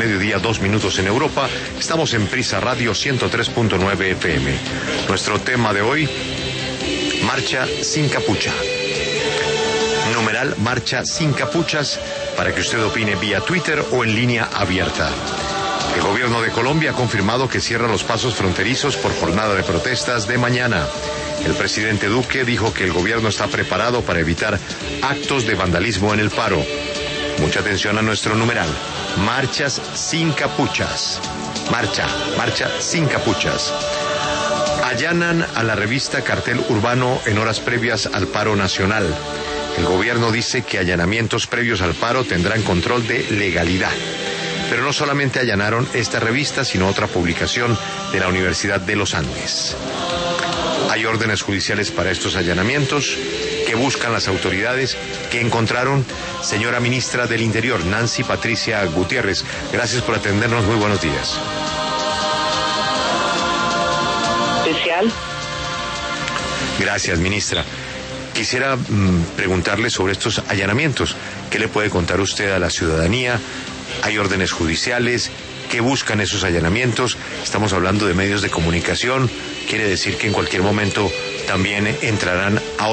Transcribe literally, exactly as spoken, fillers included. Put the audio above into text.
mediodía, dos minutos en Europa. Estamos en Prisa Radio ciento tres punto nueve F M. Nuestro tema de hoy, marcha sin capucha. Numeral marcha sin capuchas, para que usted opine vía Twitter o en línea abierta. El gobierno de Colombia ha confirmado que cierra los pasos fronterizos por jornada de protestas de mañana. El presidente Duque dijo que el gobierno está preparado para evitar actos de vandalismo en el paro. Mucha atención a nuestro numeral. Marchas sin capuchas. Marcha, marcha sin capuchas. Allanan a la revista Cartel Urbano en horas previas al paro nacional. El gobierno dice que allanamientos previos al paro tendrán control de legalidad. Pero no solamente allanaron esta revista, sino otra publicación de la Universidad de los Andes. Hay órdenes judiciales para estos allanamientos que buscan las autoridades que encontraron. Señora ministra del Interior, Nancy Patricia Gutiérrez, gracias por atendernos, muy buenos días. Especial. Gracias, ministra. Quisiera mmm, preguntarle sobre estos allanamientos. ¿Qué le puede contar usted a la ciudadanía? ¿Hay órdenes judiciales? ¿Qué buscan esos allanamientos? Estamos hablando de medios de comunicación. Quiere decir que en cualquier momento también entrarán a